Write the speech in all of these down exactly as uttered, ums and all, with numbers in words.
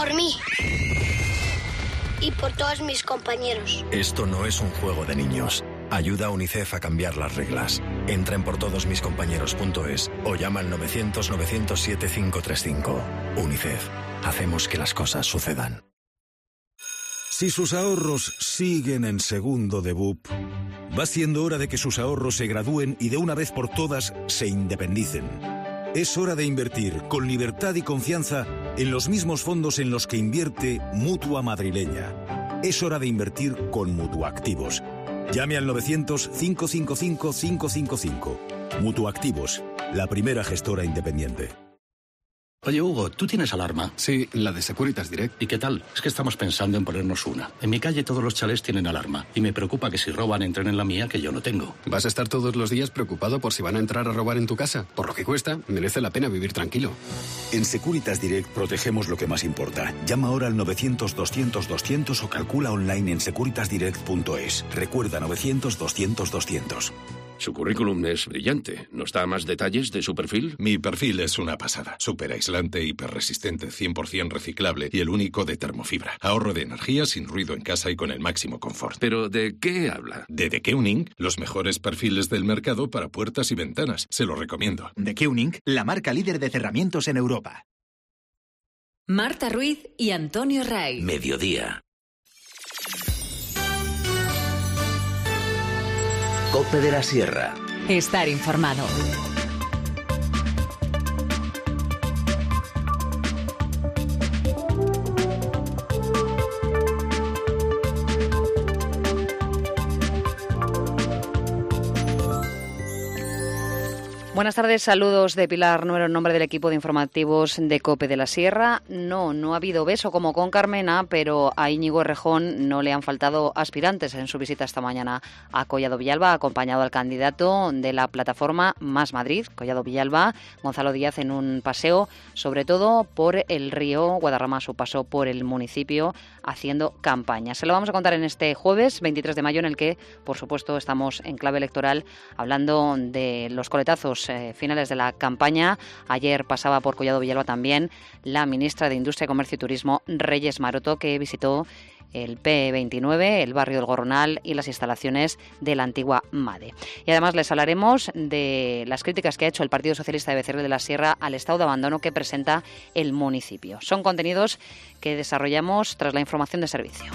Por mí. Y por todos mis compañeros. Esto no es un juego de niños. Ayuda a UNICEF a cambiar las reglas. Entra en por todos mis compañeros punto es o llama al novecientos, novecientos siete, cinco tres cinco. UNICEF. Hacemos que las cosas sucedan. Si sus ahorros siguen en segundo de B U P, va siendo hora de que sus ahorros se gradúen y de una vez por todas se independicen. Es hora de invertir con libertad y confianza en los mismos fondos en los que invierte Mutua Madrileña. Es hora de invertir con Mutuactivos. Llame al novecientos, cinco cinco cinco, cinco cinco cinco. Mutuactivos, la primera gestora independiente. Oye, Hugo, ¿tú tienes alarma? Sí, la de Securitas Direct. ¿Y qué tal? Es que estamos pensando en ponernos una. En mi calle todos los chalés tienen alarma. Y me preocupa que si roban entren en la mía, que yo no tengo. ¿Vas a estar todos los días preocupado por si van a entrar a robar en tu casa? Por lo que cuesta, merece la pena vivir tranquilo. En Securitas Direct protegemos lo que más importa. Llama ahora al novecientos, doscientos, doscientos o calcula online en securitas direct punto es. Recuerda novecientos, doscientos, doscientos. Su currículum es brillante. ¿Nos da más detalles de su perfil? Mi perfil es una pasada. Súper aislante, hiperresistente, cien por ciento reciclable y el único de termofibra. Ahorro de energía, sin ruido en casa y con el máximo confort. ¿Pero de qué habla? De The Keuning, los mejores perfiles del mercado para puertas y ventanas. Se lo recomiendo. The Keuning, la marca líder de cerramientos en Europa. Marta Ruiz y Antonio Ray. Mediodía. Cope de la Sierra. Estar informado. Buenas tardes, saludos de Pilar Nuero en nombre del equipo de informativos de COPE de la Sierra. No, no ha habido beso como con Carmena, pero a Íñigo Errejón no le han faltado aspirantes en su visita esta mañana a Collado Villalba, acompañado al candidato de la plataforma Más Madrid, Collado Villalba, Gonzalo Díaz, en un paseo, sobre todo por el río Guadarrama, su paso por el municipio, haciendo campaña. Se lo vamos a contar en este jueves veintitrés de mayo, en el que, por supuesto, estamos en clave electoral hablando de los coletazos eh, finales de la campaña. Ayer pasaba por Collado Villalba también la ministra de Industria, Comercio y Turismo, Reyes Maroto, que visitó el P veintinueve, el barrio del Gorronal y las instalaciones de la antigua MADE. Y además les hablaremos de las críticas que ha hecho el Partido Socialista de Becerril de la Sierra al estado de abandono que presenta el municipio. Son contenidos que desarrollamos tras la información de servicio.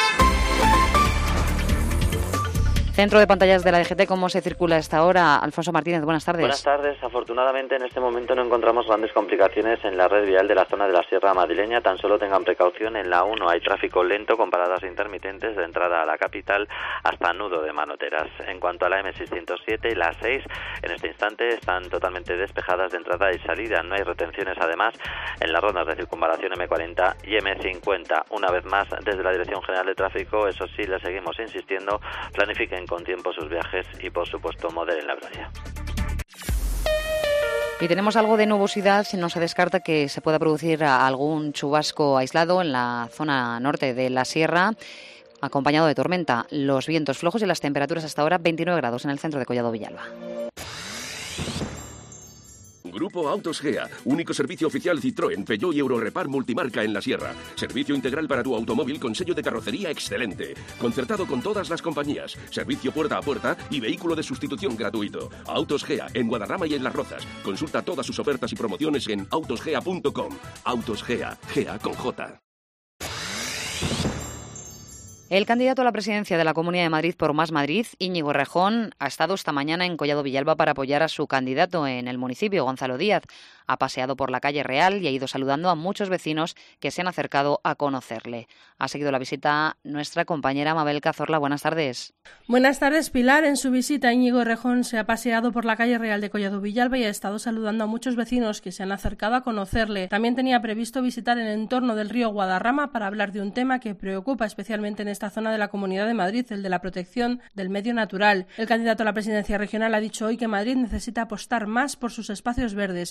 Centro de pantallas de la D G T, ¿cómo se circula a esta hora? Alfonso Martínez, buenas tardes. Buenas tardes. Afortunadamente en este momento no encontramos grandes complicaciones en la red vial de la zona de la Sierra Madrileña. Tan solo tengan precaución, en la uno hay tráfico lento con paradas intermitentes de entrada a la capital hasta Nudo de Manoteras. En cuanto a la eme seiscientos siete y la seis, en este instante están totalmente despejadas de entrada y salida. No hay retenciones además en las rondas de circunvalación eme cuarenta y eme cincuenta. Una vez más, desde la Dirección General de Tráfico, eso sí, les seguimos insistiendo, planifiquen con tiempo sus viajes y, por supuesto, moderen la velocidad. Y tenemos algo de nubosidad, no se descarta que se pueda producir algún chubasco aislado en la zona norte de la sierra, acompañado de tormenta. Los vientos flojos y las temperaturas hasta ahora veintinueve grados en el centro de Collado Villalba. Grupo Autos Gea, único servicio oficial Citroën, Peugeot y Eurorepar multimarca en la Sierra. Servicio integral para tu automóvil con sello de carrocería excelente. Concertado con todas las compañías. Servicio puerta a puerta y vehículo de sustitución gratuito. Autos Gea, en Guadarrama y en Las Rozas. Consulta todas sus ofertas y promociones en autosgea punto com. Autos Gea, Gea con J. El candidato a la presidencia de la Comunidad de Madrid por Más Madrid, Íñigo Errejón, ha estado esta mañana en Collado Villalba para apoyar a su candidato en el municipio, Gonzalo Díaz. Ha paseado por la calle Real y ha ido saludando a muchos vecinos que se han acercado a conocerle. Ha seguido la visita nuestra compañera Mabel Cazorla. Buenas tardes. Buenas tardes, Pilar. En su visita, Íñigo Errejón se ha paseado por la calle Real de Collado Villalba y ha estado saludando a muchos vecinos que se han acercado a conocerle. También tenía previsto visitar el entorno del río Guadarrama para hablar de un tema que preocupa especialmente en esta zona de la Comunidad de Madrid, el de la protección del medio natural. El candidato a la presidencia regional ha dicho hoy que Madrid necesita apostar más por sus espacios verdes y no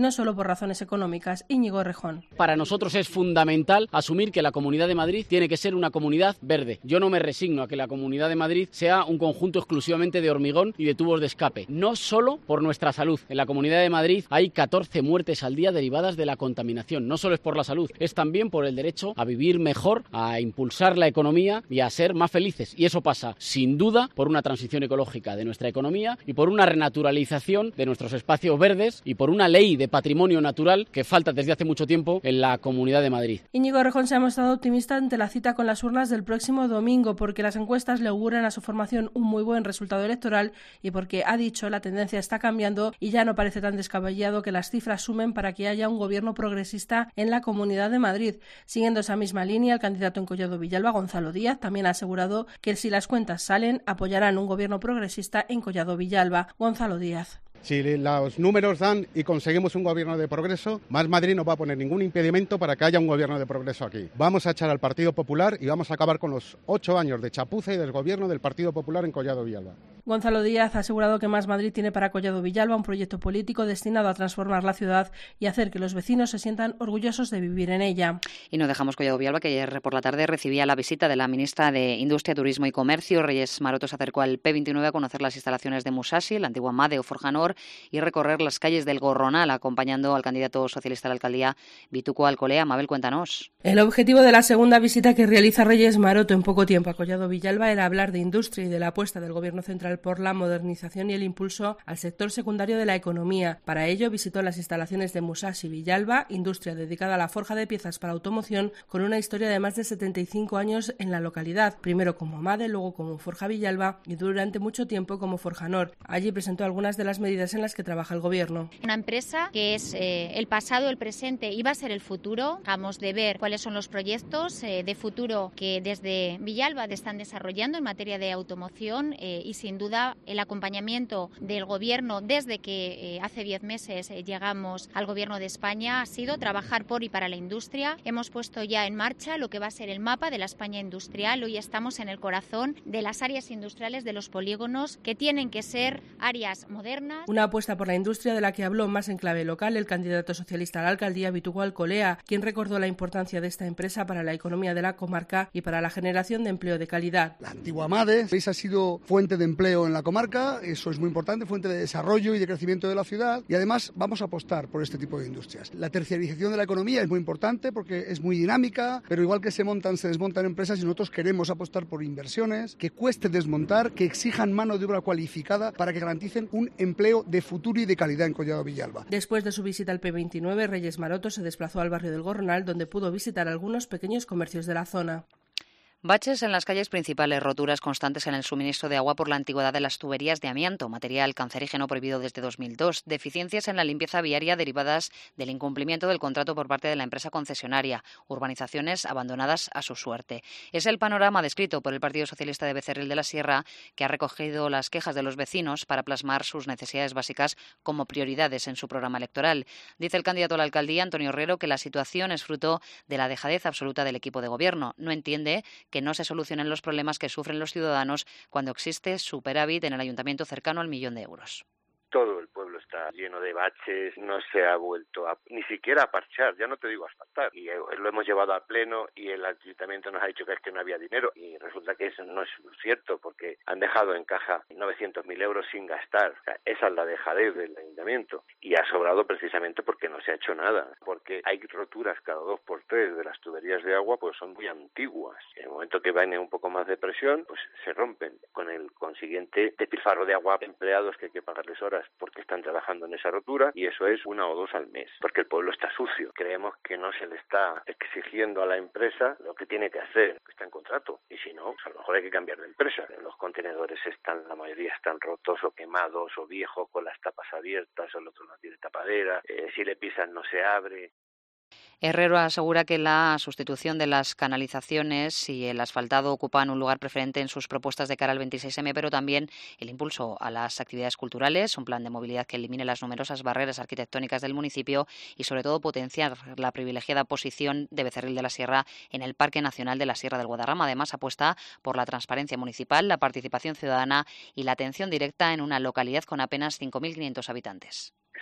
no solo por razones económicas. Íñigo Errejón. Para nosotros es fundamental asumir que la Comunidad de Madrid tiene que ser una comunidad verde. Yo no me resigno a que la Comunidad de Madrid sea un conjunto exclusivamente de hormigón y de tubos de escape. No solo por nuestra salud. En la Comunidad de Madrid hay catorce muertes al día derivadas de la contaminación. No solo es por la salud, es también por el derecho a vivir mejor, a impulsar la economía y a ser más felices. Y eso pasa, sin duda, por una transición ecológica de nuestra economía y por una renaturalización de nuestros espacios verdes y por una ley de patrimonio natural que falta desde hace mucho tiempo en la Comunidad de Madrid. Íñigo Errejón se ha mostrado optimista ante la cita con las urnas del próximo domingo porque las encuestas le auguran a su formación un muy buen resultado electoral y porque, ha dicho, la tendencia está cambiando y ya no parece tan descabellado que las cifras sumen para que haya un gobierno progresista en la Comunidad de Madrid. Siguiendo esa misma línea, el candidato en Collado Villalba, Gonzalo Díaz, también ha asegurado que si las cuentas salen, apoyarán un gobierno progresista en Collado Villalba. Gonzalo Díaz. Si los números dan y conseguimos un gobierno de progreso, Más Madrid no va a poner ningún impedimento para que haya un gobierno de progreso aquí. Vamos a echar al Partido Popular y vamos a acabar con los ocho años de chapuza y del gobierno del Partido Popular en Collado Villalba. Gonzalo Díaz ha asegurado que Más Madrid tiene para Collado Villalba un proyecto político destinado a transformar la ciudad y hacer que los vecinos se sientan orgullosos de vivir en ella. Y no dejamos Collado Villalba, que ayer por la tarde recibía la visita de la ministra de Industria, Turismo y Comercio. Reyes Maroto se acercó al P veintinueve a conocer las instalaciones de Musashi, la antigua MADE o Forjanor, y recorrer las calles del Gorronal, acompañando al candidato socialista a la alcaldía, Bituco Alcolea. Mabel, cuéntanos. El objetivo de la segunda visita que realiza Reyes Maroto en poco tiempo a Collado Villalba era hablar de industria y de la apuesta del Gobierno central por la modernización y el impulso al sector secundario de la economía. Para ello visitó las instalaciones de Musashi Villalba, industria dedicada a la forja de piezas para automoción, con una historia de más de setenta y cinco años en la localidad, primero como MADE, luego como Forja Villalba y durante mucho tiempo como Forjanor. Allí presentó algunas de las medidas en las que trabaja el Gobierno. Una empresa que es eh, el pasado, el presente y va a ser el futuro. Acabamos de ver cuáles son los proyectos eh, de futuro que desde Villalba están desarrollando en materia de automoción eh, y sin duda el acompañamiento del Gobierno desde que eh, hace diez meses eh, llegamos al Gobierno de España ha sido trabajar por y para la industria. Hemos puesto ya en marcha lo que va a ser el mapa de la España industrial. Hoy estamos en el corazón de las áreas industriales, de los polígonos que tienen que ser áreas modernas. Una apuesta por la industria de la que habló más en clave local el candidato socialista a la alcaldía, Bituco Alcolea, quien recordó la importancia de esta empresa para la economía de la comarca y para la generación de empleo de calidad. La antigua MADE ha sido fuente de empleo en la comarca, eso es muy importante, fuente de desarrollo y de crecimiento de la ciudad y además vamos a apostar por este tipo de industrias. La terciarización de la economía es muy importante porque es muy dinámica, pero igual que se montan, se desmontan empresas y nosotros queremos apostar por inversiones que cueste desmontar, que exijan mano de obra cualificada para que garanticen un empleo de futuro y de calidad en Collado Villalba. Después de su visita al P veintinueve, Reyes Maroto se desplazó al barrio del Gorronal, donde pudo visitar algunos pequeños comercios de la zona. Baches en las calles principales, roturas constantes en el suministro de agua por la antigüedad de las tuberías de amianto, material cancerígeno prohibido desde dos mil dos, deficiencias en la limpieza viaria derivadas del incumplimiento del contrato por parte de la empresa concesionaria, urbanizaciones abandonadas a su suerte. Es el panorama descrito por el Partido Socialista de Becerril de la Sierra, que ha recogido las quejas de los vecinos para plasmar sus necesidades básicas como prioridades en su programa electoral. Dice el candidato a la alcaldía, Antonio Herrero, que la situación es fruto de la dejadez absoluta del equipo de gobierno. No entiende que no se solucionen los problemas que sufren los ciudadanos cuando existe superávit en el ayuntamiento cercano al millón de euros. Todo el pueblo está lleno de baches, no se ha vuelto a, ni siquiera a parchar, ya no te digo a asfaltar. Y lo hemos llevado a pleno y el ayuntamiento nos ha dicho que es que no había dinero y resulta que eso no es cierto porque han dejado en caja novecientos mil euros sin gastar. O sea, esa es la dejadez del ayuntamiento y ha sobrado precisamente porque no se ha hecho nada. Porque hay roturas cada dos por tres de las tuberías de agua, pues son muy antiguas. En el momento que viene un poco más de presión, pues se rompen con el consiguiente despilfarro de agua a empleados que hay que pagarles horas porque están trabajando en esa rotura y eso es una o dos al mes, porque el pueblo está sucio. Creemos que no se le está exigiendo a la empresa lo que tiene que hacer, que está en contrato, y si no, pues a lo mejor hay que cambiar de empresa. Los contenedores están, la mayoría están rotos o quemados o viejos con las tapas abiertas, o el otro no tiene tapadera, eh, si le pisan no se abre. Herrero asegura que la sustitución de las canalizaciones y el asfaltado ocupan un lugar preferente en sus propuestas de cara al veintiséis eme, pero también el impulso a las actividades culturales, un plan de movilidad que elimine las numerosas barreras arquitectónicas del municipio y, sobre todo, potenciar la privilegiada posición de Becerril de la Sierra en el Parque Nacional de la Sierra del Guadarrama. Además, apuesta por la transparencia municipal, la participación ciudadana y la atención directa en una localidad con apenas cinco mil quinientos habitantes. Ese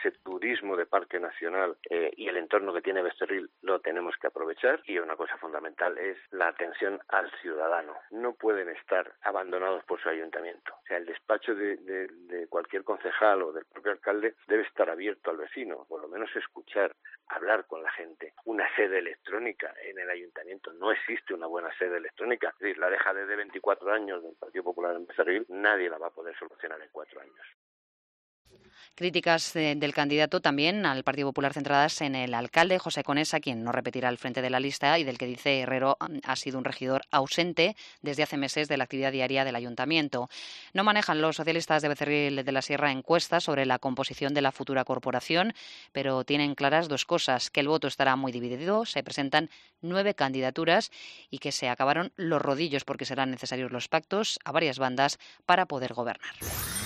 turismo de parque nacional eh, y el entorno que tiene Becerril lo tenemos que aprovechar. Y una cosa fundamental es la atención al ciudadano. No pueden estar abandonados por su ayuntamiento. O sea, el despacho de, de, de cualquier concejal o del propio alcalde debe estar abierto al vecino, por lo menos escuchar, hablar con la gente. Una sede electrónica en el ayuntamiento, no existe una buena sede electrónica. Es decir, la dejadez de veinticuatro años del Partido Popular en Becerril, nadie la va a poder solucionar en cuatro años. Críticas eh, del candidato también al Partido Popular centradas en el alcalde José Conesa, quien no repetirá al frente de la lista y del que dice Herrero ha sido un regidor ausente desde hace meses de la actividad diaria del ayuntamiento. No manejan los socialistas de Becerril de la Sierra encuestas sobre la composición de la futura corporación, pero tienen claras dos cosas: que el voto estará muy dividido, se presentan nueve candidaturas y que se acabaron los rodillos porque serán necesarios los pactos a varias bandas para poder gobernar.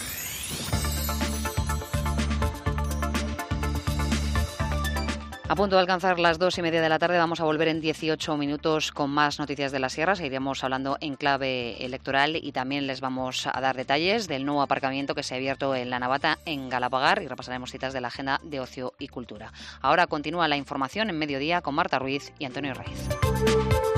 A punto de alcanzar las dos y media de la tarde, vamos a volver en dieciocho minutos con más noticias de la Sierra. Seguiremos hablando en clave electoral y también les vamos a dar detalles del nuevo aparcamiento que se ha abierto en La Navata, en Galapagar, y repasaremos citas de la agenda de ocio y cultura. Ahora continúa la información en mediodía con Marta Ruiz y Antonio Raiz.